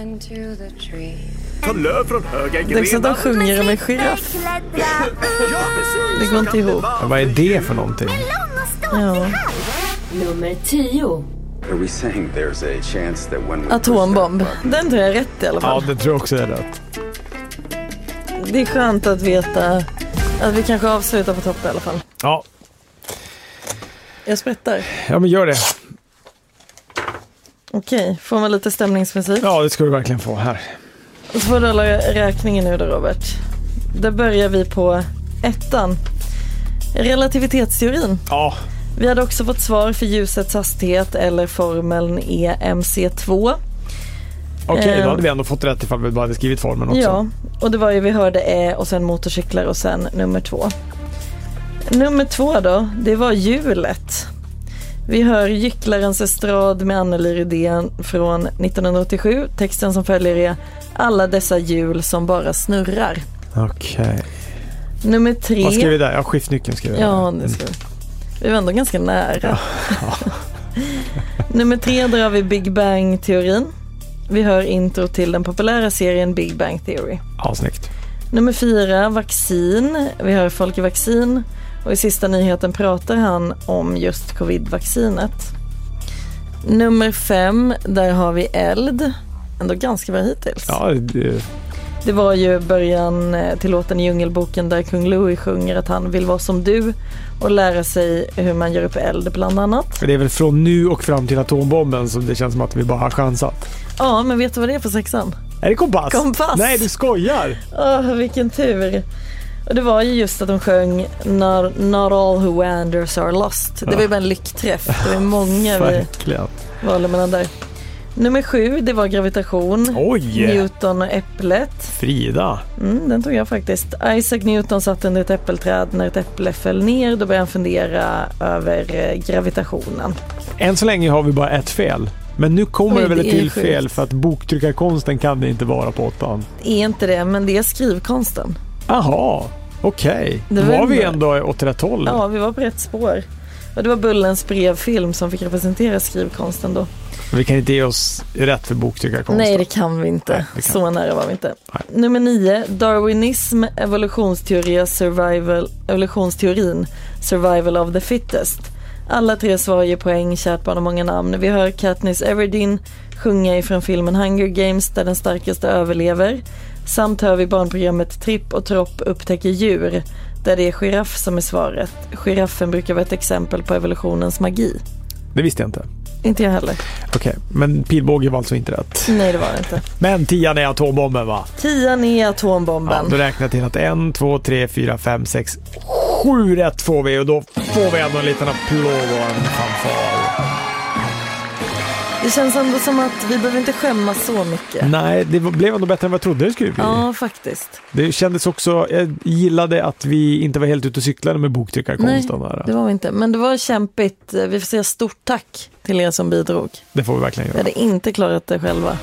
Ta löv från höga grenar. Det är också att de sjunger med giraff. Det går inte ihop. Ja, vad är det för någonting? Ja. Nummer tio. Are we saying there's a chance that when we Atombomb. Den tror jag är rätt i alla fall. Ja, det tror jag också är rätt. Det är skönt att veta att vi kanske avslutar på topp i alla fall. Ja. Jag sprättar. Ja, men gör det. Okej, får man lite stämningsmusik? Ja, det ska du verkligen få här. Och så får du hålla räkningen nu då, Robert. Där börjar vi på ettan. Relativitetsteorin. Ja. Vi hade också fått svar för ljusets hastighet eller formeln E M C två. Okej, okay, då hade vi ändå fått rätt ifall vi bara hade skrivit formeln också. Ja, och det var ju vi hörde E och sen motorcyklar och sen nummer två. Nummer två då, det var hjulet. Vi hör Gycklarens estrad med Anneli Rydén från nittonhundraåttiosju. Texten som följer är alla dessa hjul som bara snurrar. Okej. Okay. Nummer tre. Vad ska vi där? Ja, skiftnyckeln ska vi där. Ja, det ska vi. Vi var ändå ganska nära. Ja. Nummer tre drar vi Big Bang-teorin. Vi hör intro till den populära serien Big Bang Theory. Ja, snyggt. Nummer fyra, vaccin. Vi hör Folk i vaccin. Och i sista nyheten pratar han om just covid-vaccinet. Nummer fem, där har vi eld. Ändå ganska bra hittills. Ja, det... det var ju början till låten i Djungelboken där kung Louis sjunger att han vill vara som du och lära sig hur man gör upp eld bland annat. Det är väl från nu och fram till atombomben som det känns som att vi bara har chansat. Ja, men vet du vad det är på sexan? Är det kompass? Kompass. Nej, du skojar. Åh, vilken tur. Och det var ju just att de sjöng Not, not all who wanders are lost. Det ja. var ju bara en lyckträff. Det var många vi valde mellan där. Nummer sju, det var gravitation. Oj! Newton och äpplet. Frida. Mm, den tog jag faktiskt. Isaac Newton satt under ett äppelträd. När ett äpple föll ner, då började han fundera över eh, gravitationen. Än så länge har vi bara ett fel. Men nu kommer Oj, det väl ett det är till sjukt. fel för att boktryckarkonsten kan det inte vara på åttan. Är inte det, men det är skrivkonsten. Aha, okej. Det Då var var vi ändå- ändå åt rätt håll. Ja, vi var på rätt spår. Och det var Bullens brevfilm som fick representera skrivkonsten då. Vi kan inte ge oss rätt för boktryckarkonsten. Nej, det kan vi inte. Nej, det kan Så nära var vi inte. Nej. Nummer nio, Darwinism, evolutionsteori, survival, evolutionsteorin, survival of the fittest. Alla tre svar ger poäng, kärt barn och många namn. Vi hör Katniss Everdeen sjunga ifrån filmen Hunger Games där den starkaste överlever. Samt hör vi barnprogrammet Tripp och Tropp upptäcker djur där det är giraff som är svaret. Giraffen brukar vara ett exempel på evolutionens magi. Det visste jag inte. Inte jag heller. Okej, men pilbåge var alltså inte rätt. Nej, det var det inte. Men tian är atombomben, va? Tian är atombomben. Ja, då räknar jag till att en, två, tre, fyra, fem, sex, sju rätt får vi och då får vi ändå en liten applåd och en fanfar. Det känns ändå som att vi behöver inte skämmas så mycket. Nej, det blev ändå bättre än vad jag trodde det skulle bli. Ja, faktiskt. Det kändes också, jag gillade att vi inte var helt ute och cyklade med boktryckarkonsten. Nej, där. det var vi inte. Men det var kämpigt. Vi får säga stort tack till er som bidrog. Det får vi verkligen göra. Vi hade inte klarat det själva.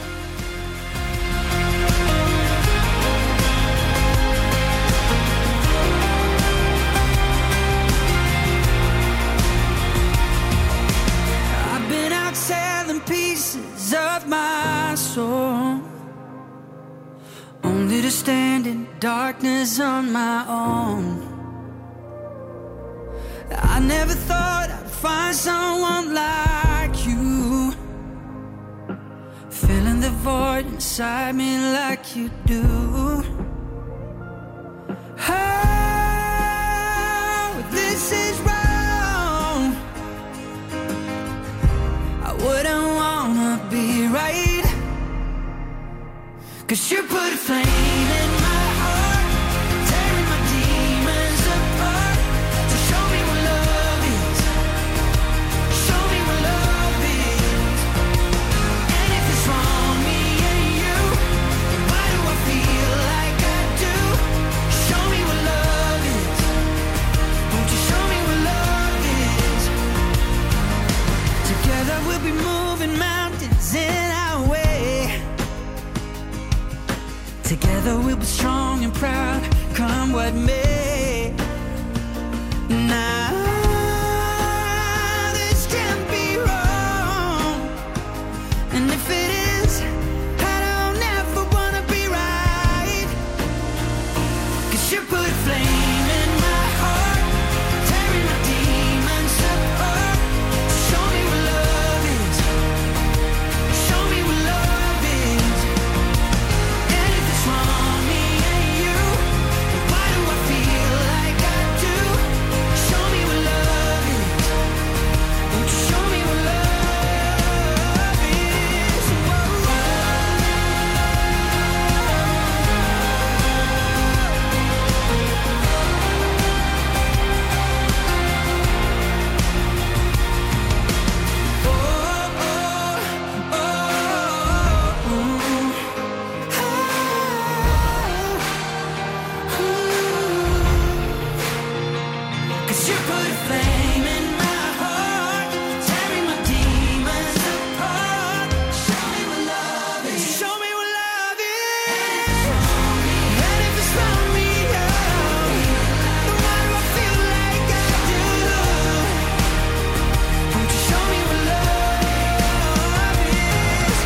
I've been out selling pieces of my soul, only to stand in darkness on my own. I never thought I'd find someone like you, filling the void inside me like you do. Oh, this is wrong. I wouldn't wanna be right, 'cause you put a flame in my heart, tearing my demons apart. So show me what love is, show me what love is. And if it's wrong, me and you, why do I feel like I do? Show me what love is, won't you show me what love is? Together we'll be moving mountains in our way. Together we'll be strong and proud, come what may. Now this can't be wrong, and if it is, I don't ever wanna be right. 'Cause you put a flame in my heart, tearing my demons apart. Show me what love is, show me what love is. And if it's wrong, me and you, why do I feel like I do? Show me what love is, won't you show me what love is? Whoa. Cause you put a flame in my heart, tearing my demons apart. Show me what love is, show me what love is. And if it's from me, oh, then why do I feel like I do? Won't you show me what love is?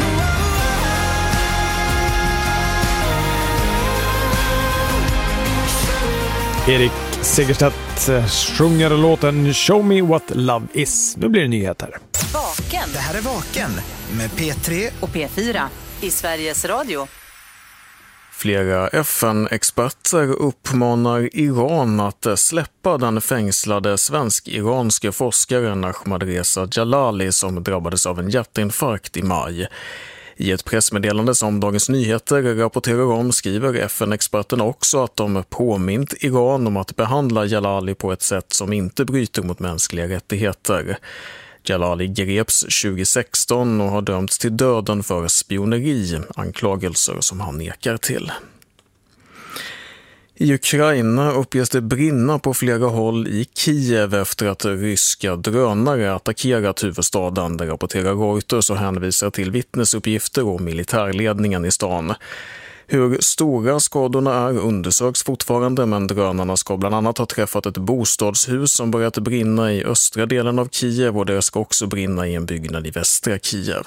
Erik Segerstedt sjunger låten Show Me What Love Is. Nu blir det nyheter. Vaken. Det här är Vaken med P tre och P fyra i Sveriges Radio. Flera F N-experter uppmanar Iran att släppa den fängslade svensk-iranske forskaren Ahmadreza Jalali som drabbades av en hjärtinfarkt i maj. I ett pressmeddelande som Dagens Nyheter rapporterar om skriver F N-experterna också att de påmint Iran om att behandla Jalali på ett sätt som inte bryter mot mänskliga rättigheter. Jalali greps tjugo sexton och har dömts till döden för spioneri, anklagelser som han nekar till. I Ukraina uppges det brinna på flera håll i Kiev efter att ryska drönare attackerat huvudstaden. Det rapporterar Reuters och hänvisar till vittnesuppgifter och militärledningen i stan. Hur stora skadorna är undersöks fortfarande, men drönarna ska bland annat ha träffat ett bostadshus som börjat brinna i östra delen av Kiev, och det ska också brinna i en byggnad i västra Kiev.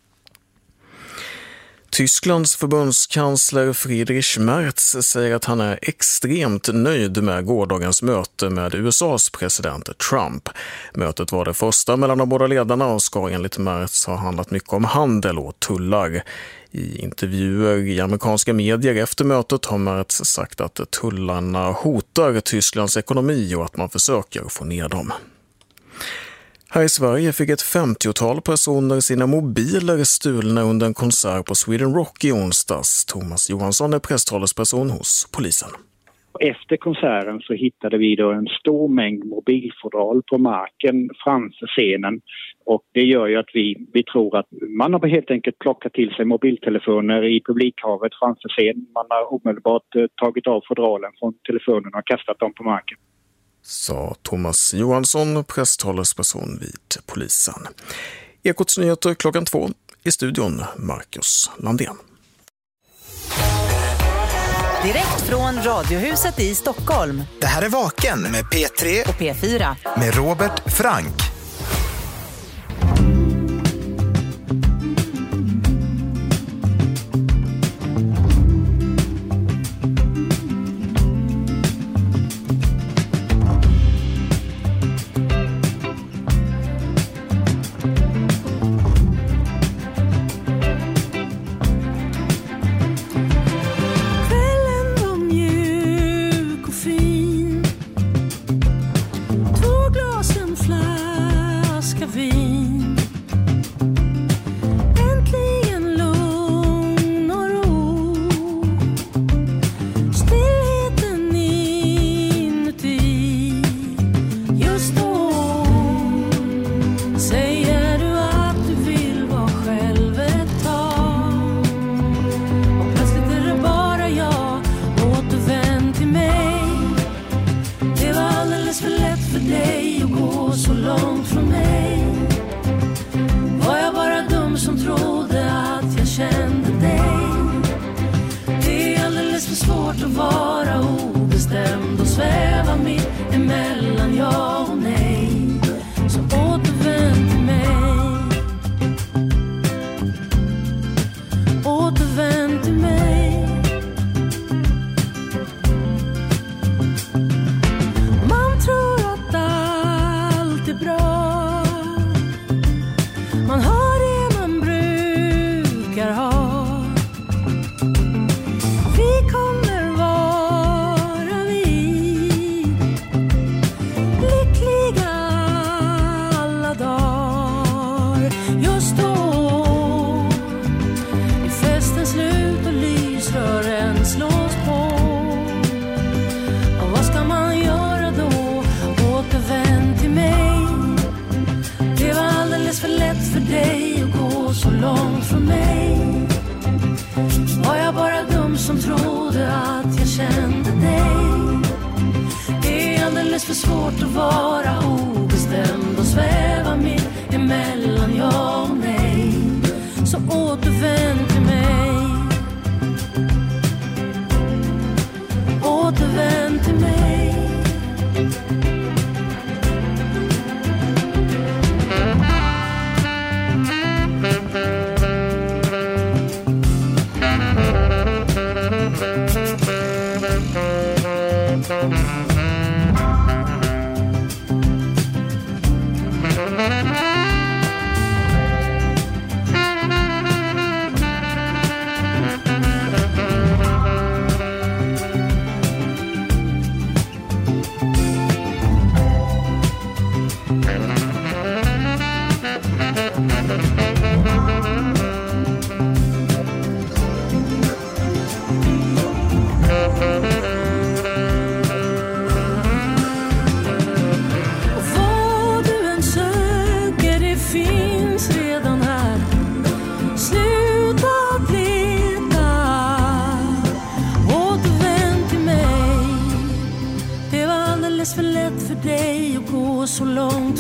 Tysklands förbundskansler Friedrich Merz säger att han är extremt nöjd med gårdagens möte med U S A:s president Trump. Mötet var det första mellan de båda ledarna och ska enligt Merz ha handlat mycket om handel och tullar. I intervjuer i amerikanska medier efter mötet har Merz sagt att tullarna hotar Tysklands ekonomi och att man försöker få ner dem. Här i Sverige fick ett femtiotal personer sina mobiler stulna under en konsert på Sweden Rock i onsdags. Thomas Johansson är presstalesperson hos polisen. Efter konserten så hittade vi då en stor mängd mobilfodral på marken framför scenen. Och det gör ju att vi, vi tror att man har helt enkelt plockat till sig mobiltelefoner i publikhavet framför scenen. Man har omedelbart tagit av fodralen från telefonen och kastat dem på marken. Sa Thomas Johansson, presstalesperson vid polisen. Ekots nyheter klockan två. I studion Marcus Landén. Direkt från Radiohuset i Stockholm. Det här är Vaken med P tre och P fyra. Med Robert Frank.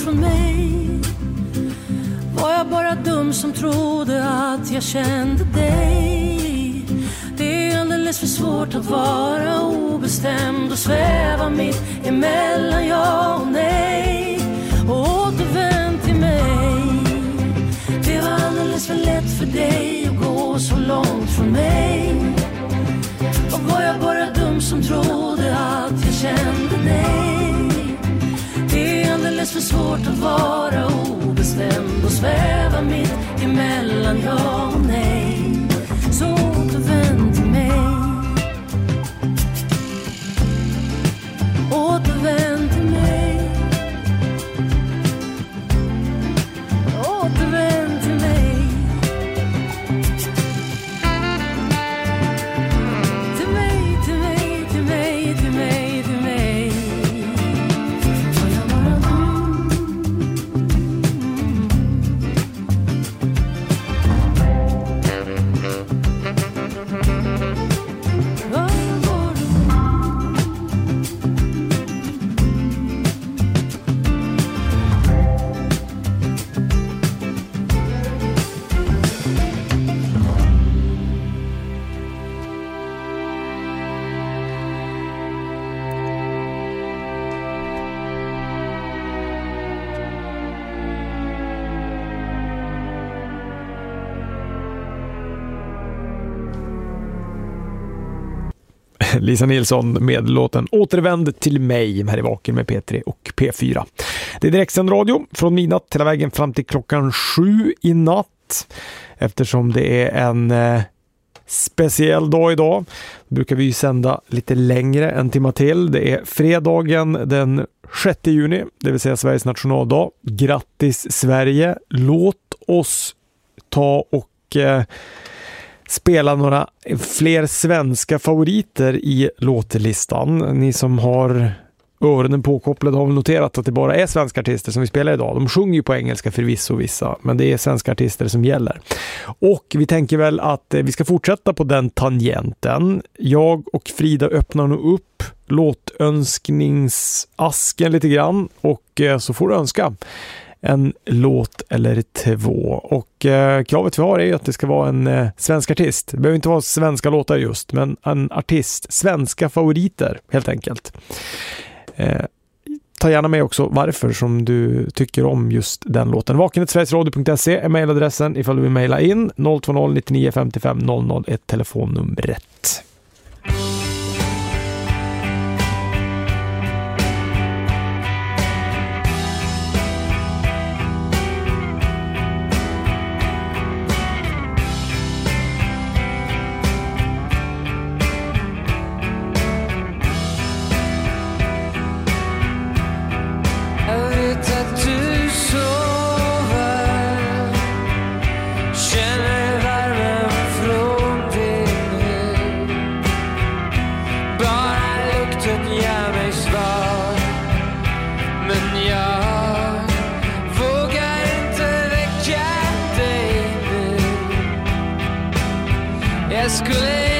från mig. Var jag bara dum som trodde att jag kände dig? Det är alldeles för svårt att vara obestämd och sväva mitt emellan ja och nej. Och återvänd till mig. Det var alldeles för lätt för dig att gå så långt från mig. Och var jag bara dum som trodde att jag kände dig? Det är alldeles för svårt att vara obestämd och sväva mitt emellan ja och nej. Så återvänd till mig. Återvänd till mig. Återvänd till mig. Till mig, till mig, till mig, till mig, till mig. Får jag vara du? Var går du? Lisa Nilsson med låten Återvänd till mig här i Vaken med P tre och P fyra. Det är direktsänd radio från midnatt hela vägen fram till klockan sju i natt. Eftersom det är en eh, speciell dag idag brukar vi ju sända lite längre en timme till. Det är fredagen den sjätte juni, det vill säga Sveriges nationaldag. Grattis Sverige! Låt oss ta och eh, spela några fler svenska favoriter i låtlistan. Ni som har öronen påkopplade har väl noterat att det bara är svenska artister som vi spelar idag. De sjunger ju på engelska förvisso vissa, men det är svenska artister som gäller. Och vi tänker väl att vi ska fortsätta på den tangenten. Jag och Frida öppnar nu upp låtönskningsasken lite grann och så får du önska en låt eller två. Och eh, kravet vi har är att det ska vara en eh, svensk artist. Det behöver inte vara svenska låtar just, men en artist. Svenska favoriter, helt enkelt. Eh, ta gärna med också varför som du tycker om just den låten. vakenet sveriges radio punkt se är mejladressen ifall du vill mejla in. noll två noll nittionio femtiofem noll noll ett telefonnumret. Skulle